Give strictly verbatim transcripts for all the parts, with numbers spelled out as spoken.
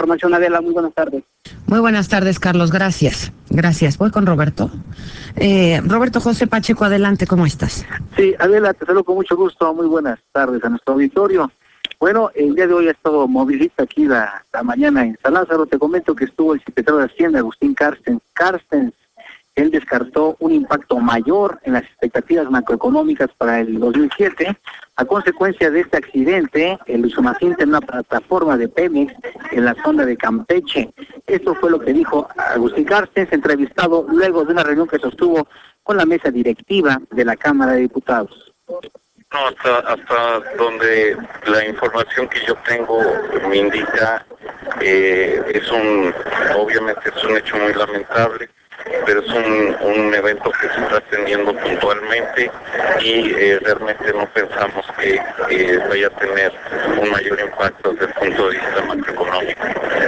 información, Adela. Muy buenas tardes. Muy buenas tardes, Carlos. Gracias. Gracias. Voy con Roberto. Eh, Roberto José Pacheco, adelante. ¿Cómo estás? Sí, Adela, te saludo con mucho gusto. Muy buenas tardes a nuestro auditorio. Bueno, el día de hoy ha estado movilista aquí la, la mañana en San Lázaro. Te comento que estuvo el secretario de Hacienda, Agustín Carstens. Carstens, él descartó un impacto mayor en las expectativas macroeconómicas para el dos mil siete a consecuencia de este accidente, el Usumacinta en una plataforma de Pemex en la zona de Campeche. Esto fue lo que dijo Agustín Carstens, entrevistado luego de una reunión que sostuvo con la mesa directiva de la Cámara de Diputados. No, hasta, hasta donde la información que yo tengo me indica, eh, es un, obviamente es un hecho muy lamentable, pero es un, un evento que se está atendiendo puntualmente y eh, realmente no pensamos que eh, vaya a tener un mayor impacto desde el punto de vista macroeconómico.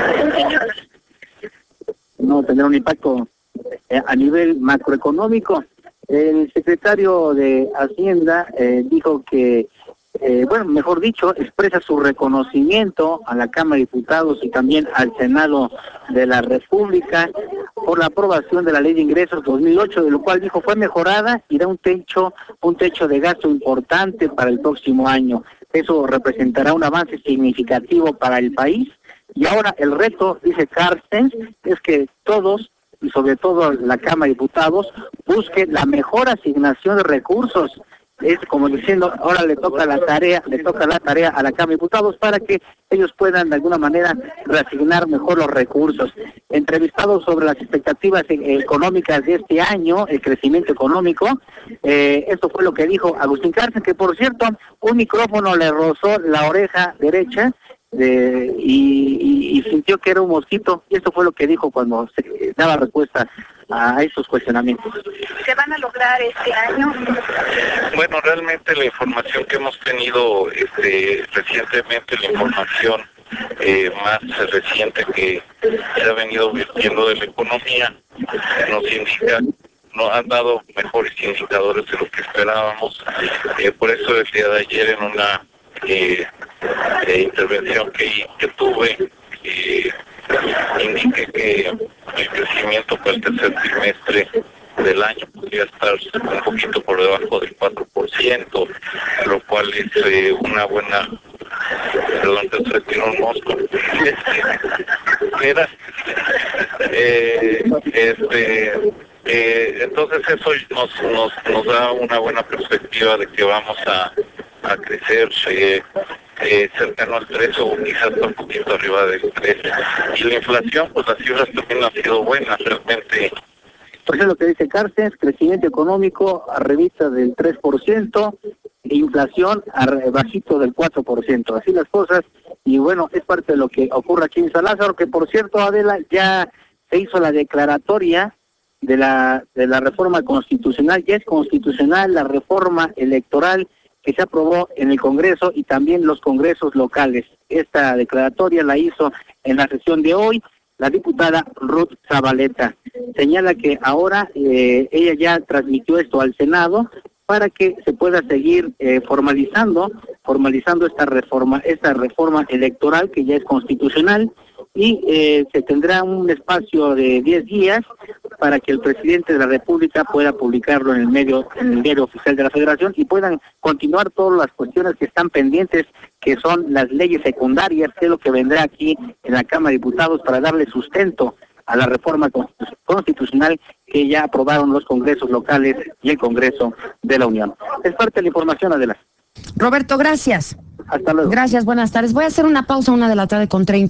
No tener un impacto eh, a nivel macroeconómico. El secretario de Hacienda eh, dijo que, eh, bueno, mejor dicho, expresa su reconocimiento a la Cámara de Diputados y también al Senado de la República por la aprobación de la Ley de Ingresos dos mil ocho, de lo cual dijo fue mejorada y da un techo, un techo de gasto importante para el próximo año. Eso representará un avance significativo para el país. Y ahora el reto, dice Carstens, es que todos, y sobre todo la Cámara de Diputados, busque la mejor asignación de recursos. Es como diciendo, ahora le toca la tarea, le toca la tarea a la Cámara de Diputados para que ellos puedan de alguna manera reasignar mejor los recursos. Entrevistado sobre las expectativas económicas de este año, el crecimiento económico, eh, esto fue lo que dijo Agustín Carstens, que por cierto, un micrófono le rozó la oreja derecha, De, y, y, y sintió que era un mosquito, y esto fue lo que dijo cuando se daba respuesta a esos cuestionamientos. ¿Se van a lograr este año? Bueno, realmente la información que hemos tenido este, recientemente, la información eh, más reciente que se ha venido virtiendo de la economía, nos indica, nos han dado mejores indicadores de lo que esperábamos. Eh, por eso el día de ayer en una eh, eh, intervención que, que tuve, eh, indiqué que el crecimiento para el tercer trimestre del año podría estar un poquito por debajo del cuatro por ciento, lo cual es eh, una buena, perdón, te retiro un mosco, este, era, eh, este, eh, entonces eso nos, nos, nos da una buena perspectiva de que vamos a, a crecer eh, eh, cercano al tres o quizás un poquito arriba del tres. Y la inflación, pues las cifras también han sido buenas, realmente. Pues es lo que dice Carstens, crecimiento económico a revista del tres por ciento, inflación a bajito del cuatro por ciento, así las cosas, y bueno, es parte de lo que ocurre aquí en San Lázaro, que por cierto, Adela, ya se hizo la declaratoria de la de la reforma constitucional, ya es constitucional la reforma electoral que se aprobó en el Congreso y también los congresos locales. Esta declaratoria la hizo en la sesión de hoy la diputada Ruth Zabaleta. Señala que ahora eh, ella ya transmitió esto al Senado para que se pueda seguir eh, formalizando, formalizando esta reforma, esta reforma electoral que ya es constitucional, y eh, se tendrá un espacio de diez días para que el presidente de la República pueda publicarlo en el medio, en el diario oficial de la Federación, y puedan continuar todas las cuestiones que están pendientes, que son las leyes secundarias, que es lo que vendrá aquí en la Cámara de Diputados para darle sustento a la reforma constitucional que ya aprobaron los congresos locales y el Congreso de la Unión. Es parte de la información, Adela. Roberto, gracias. Hasta luego. Gracias, buenas tardes. Voy a hacer una pausa, una de la tarde con treinta.